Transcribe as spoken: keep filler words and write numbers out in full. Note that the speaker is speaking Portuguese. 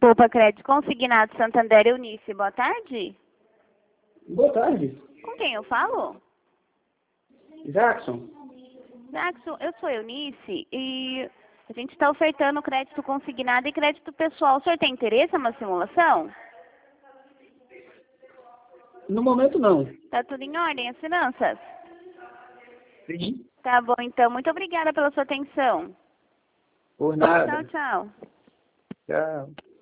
Poupa Crédito Consignado Santander, Eunice, boa tarde. Boa tarde. Com quem eu falo? Jackson. Jackson, eu sou Eunice e a gente está ofertando crédito consignado e crédito pessoal. O senhor tem interesse em uma simulação? No momento, não. Tá tudo em ordem, as finanças? Sim. Tá bom, então. Muito obrigada pela sua atenção. Por nada. Tchau, tchau. Tchau.